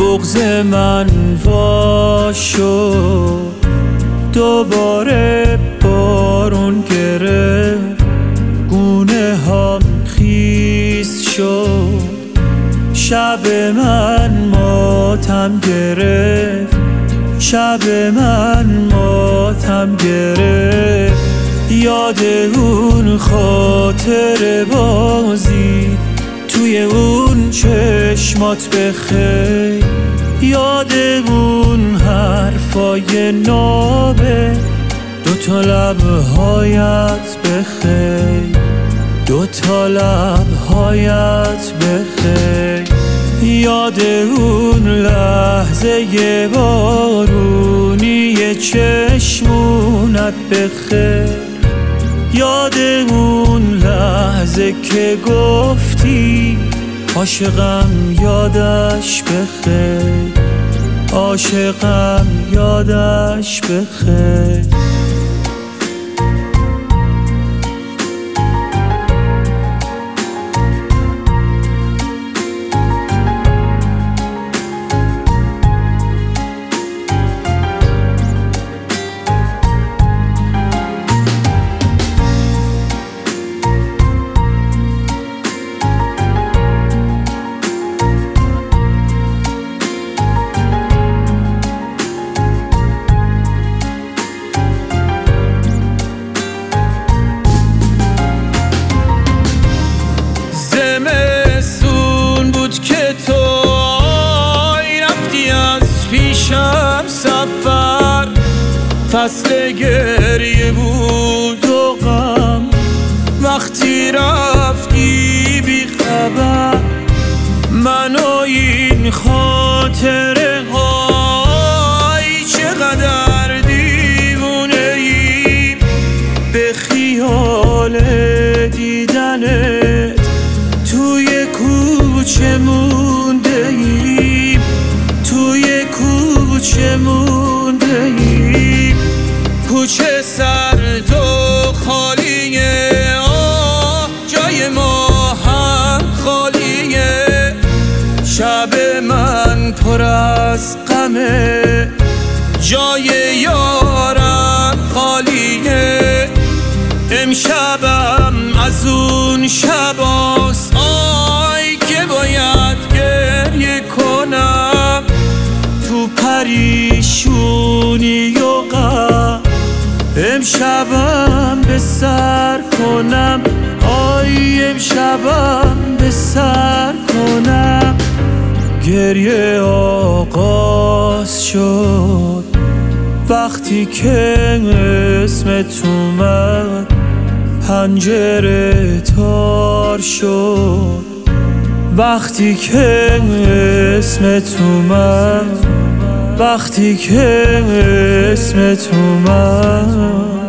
بغض من وا شد، دوباره بارون گرفت، گونه هم خیس شد. شب من ماتم گرفت، شب من ماتم گرفت. یاد اون خاطر بازی توی اون چشمات بخیر، یاد اون حرفای نابه دوتا لبهایت بخیر، دوتا لبهایت بخیر. یاد اون لحظه بارونی چشمونت بخیر، یاد اون لحظه که گفتی عاشقم یادش بخیر، عاشقم یادش بخیر. زمستون بود که تو رفتی از پیشم سفر، فصل گریه بود و غم، وقتی رفتی بی خبر. من و این خاطره های چقدر دیوونه ایم، به خیال دیدنت توی کوچه مونده ایم، توی کوچه مونده ایم. کوچه سرد و خالیه، آه جای ما هم خالیه. شب من پر از غمه، جای یارم خالیه. امشبم از اون شباست آی که باید گریه کنم، تو پریشونی و غم امشبم به سر کنم، آی امشبم به سر کنم. گریه آغاز شد وقتی که اسمت اومد، پنجره تار شد وقتی که اسمت اومد، وقتی که اسمت اومد.